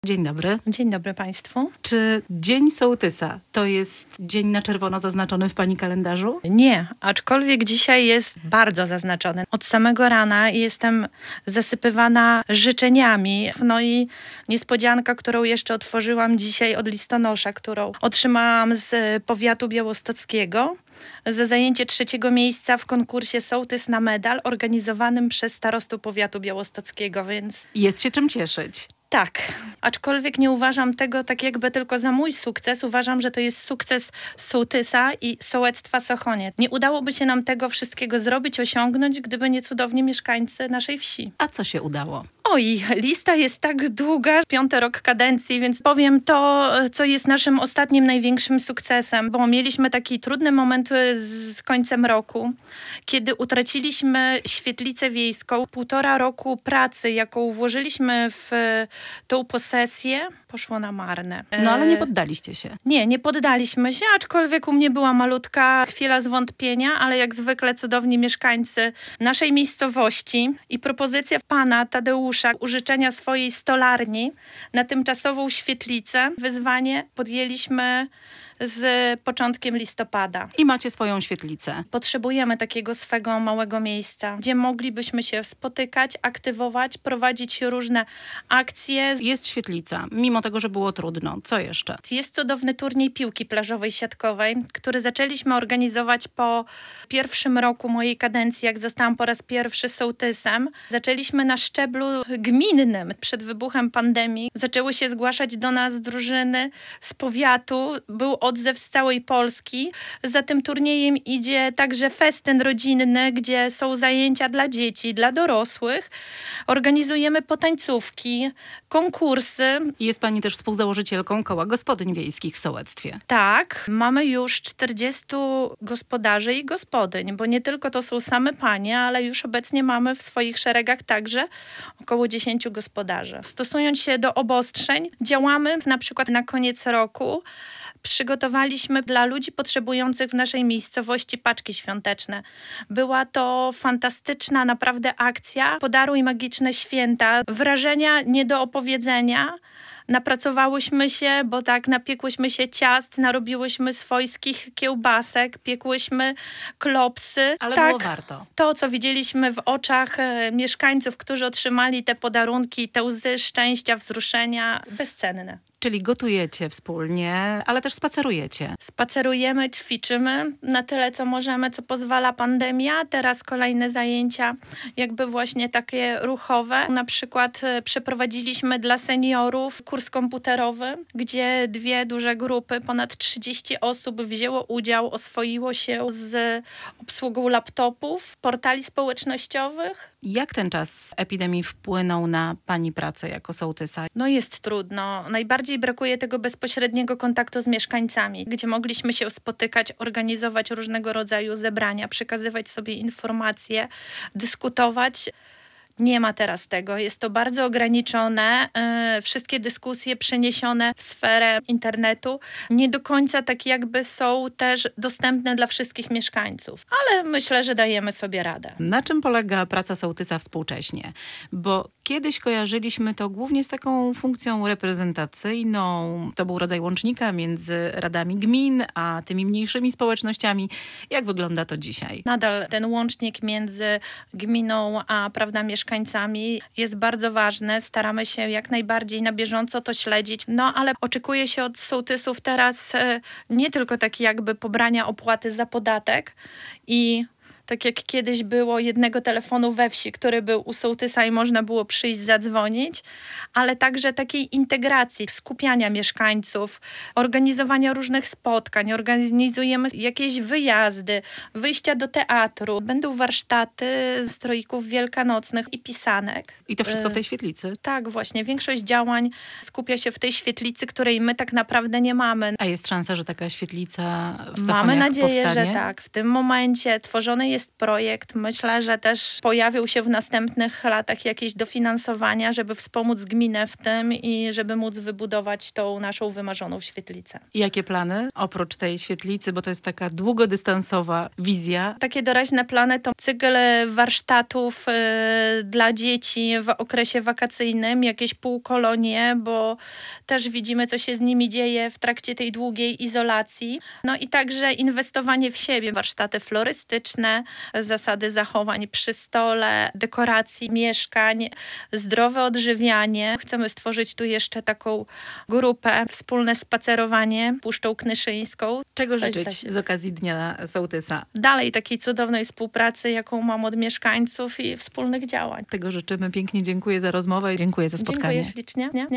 Dzień dobry. Dzień dobry Państwu. Czy Dzień Sołtysa to jest dzień na czerwono zaznaczony w Pani kalendarzu? Nie, aczkolwiek dzisiaj jest bardzo zaznaczony. Od samego rana jestem zasypywana życzeniami. No i niespodzianka, którą jeszcze otworzyłam dzisiaj od listonosza, którą otrzymałam z powiatu białostockiego za zajęcie 3. miejsca w konkursie Sołtys na medal organizowanym przez starostów powiatu białostockiego, więc... Jest się czym cieszyć. Tak, aczkolwiek nie uważam tego tak jakby tylko za mój sukces. Uważam, że to jest sukces sołtysa i sołectwa Sochoniec. Nie udałoby się nam tego wszystkiego zrobić, osiągnąć, gdyby nie cudowni mieszkańcy naszej wsi. A co się udało? Oj, lista jest tak długa, 5. rok kadencji, więc powiem to, co jest naszym ostatnim największym sukcesem, bo mieliśmy taki trudny moment z końcem roku, kiedy utraciliśmy świetlicę wiejską. 1,5 roku pracy, jaką włożyliśmy w tą posesję, poszło na marne. No ale nie poddaliście się. Nie poddaliśmy się, aczkolwiek u mnie była malutka chwila zwątpienia, ale jak zwykle cudowni mieszkańcy naszej miejscowości i propozycja pana Tadeusza użyczenia swojej stolarni na tymczasową świetlicę, wyzwanie podjęliśmy z początkiem listopada. I macie swoją świetlicę. Potrzebujemy takiego swego małego miejsca, gdzie moglibyśmy się spotykać, aktywować, prowadzić różne akcje. Jest świetlica, mimo tego, że było trudno. Co jeszcze? Jest cudowny turniej piłki plażowej siatkowej, który zaczęliśmy organizować po 1. roku mojej kadencji, jak zostałam po raz pierwszy sołtysem. Zaczęliśmy na szczeblu gminnym. Przed wybuchem pandemii zaczęły się zgłaszać do nas drużyny z powiatu. Był odzew z całej Polski. Za tym turniejem idzie także festyn rodzinny, gdzie są zajęcia dla dzieci, dla dorosłych. Organizujemy potańcówki, konkursy. Jest Pani też współzałożycielką Koła Gospodyń Wiejskich w sołectwie. Tak, mamy już 40 gospodarzy i gospodyń, bo nie tylko to są same panie, ale już obecnie mamy w swoich szeregach także około 10 gospodarzy. Stosując się do obostrzeń, działamy na przykład na koniec roku. Przygotowaliśmy dla ludzi potrzebujących w naszej miejscowości paczki świąteczne. Była to fantastyczna naprawdę akcja. Podaruj magiczne święta. Wrażenia nie do opowiedzenia. Napracowałyśmy się, bo tak napiekłyśmy się ciast, narobiłyśmy swojskich kiełbasek, piekłyśmy klopsy. Ale tak, było warto. To, co widzieliśmy w oczach mieszkańców, którzy otrzymali te podarunki, te łzy szczęścia, wzruszenia, bezcenne. Czyli gotujecie wspólnie, ale też spacerujecie. Spacerujemy, ćwiczymy na tyle, co możemy, co pozwala pandemia. Teraz kolejne zajęcia, jakby właśnie takie ruchowe. Na przykład przeprowadziliśmy dla seniorów kurs komputerowy, gdzie 2 duże grupy, ponad 30 osób wzięło udział, oswoiło się z obsługą laptopów, portali społecznościowych. Jak ten czas epidemii wpłynął na Pani pracę jako sołtysa? No jest trudno. Najbardziej brakuje tego bezpośredniego kontaktu z mieszkańcami, gdzie mogliśmy się spotykać, organizować różnego rodzaju zebrania, przekazywać sobie informacje, dyskutować. Nie ma teraz tego. Jest to bardzo ograniczone. Wszystkie dyskusje przeniesione w sferę internetu nie do końca tak jakby są też dostępne dla wszystkich mieszkańców. Ale myślę, że dajemy sobie radę. Na czym polega praca sołtysa współcześnie? Bo kiedyś kojarzyliśmy to głównie z taką funkcją reprezentacyjną. To był rodzaj łącznika między radami gmin, a tymi mniejszymi społecznościami. Jak wygląda to dzisiaj? Nadal ten łącznik między gminą a mieszkańcami jest bardzo ważny. Staramy się jak najbardziej na bieżąco to śledzić. No ale oczekuje się od sołtysów teraz nie tylko takie jakby pobrania opłaty za podatek i tak jak kiedyś było, jednego telefonu we wsi, który był u sołtysa i można było przyjść, zadzwonić, ale także takiej integracji, skupiania mieszkańców, organizowania różnych spotkań, organizujemy jakieś wyjazdy, wyjścia do teatru, będą warsztaty stroików wielkanocnych i pisanek. I to wszystko w tej świetlicy? Tak, właśnie. Większość działań skupia się w tej świetlicy, której my tak naprawdę nie mamy. A jest szansa, że taka świetlica w Mamy Sochoniach nadzieję, powstanie? że tak. W tym momencie tworzony jest jest projekt. Myślę, że też pojawią się w następnych latach jakieś dofinansowania, żeby wspomóc gminę w tym i żeby móc wybudować tą naszą wymarzoną świetlicę. I jakie plany oprócz tej świetlicy, bo to jest taka długodystansowa wizja? Takie doraźne plany to cykl warsztatów dla dzieci w okresie wakacyjnym, jakieś półkolonie, bo też widzimy, co się z nimi dzieje w trakcie tej długiej izolacji. No i także inwestowanie w siebie, warsztaty florystyczne, zasady zachowań przy stole, dekoracji mieszkań, zdrowe odżywianie. Chcemy stworzyć tu jeszcze taką grupę, wspólne spacerowanie Puszczą Knyszyńską. Czego życzyć z okazji Dnia Sołtysa? Dalej takiej cudownej współpracy, jaką mam od mieszkańców i wspólnych działań. Tego życzymy. Pięknie dziękuję za rozmowę i dziękuję za spotkanie. Dziękuję ślicznie.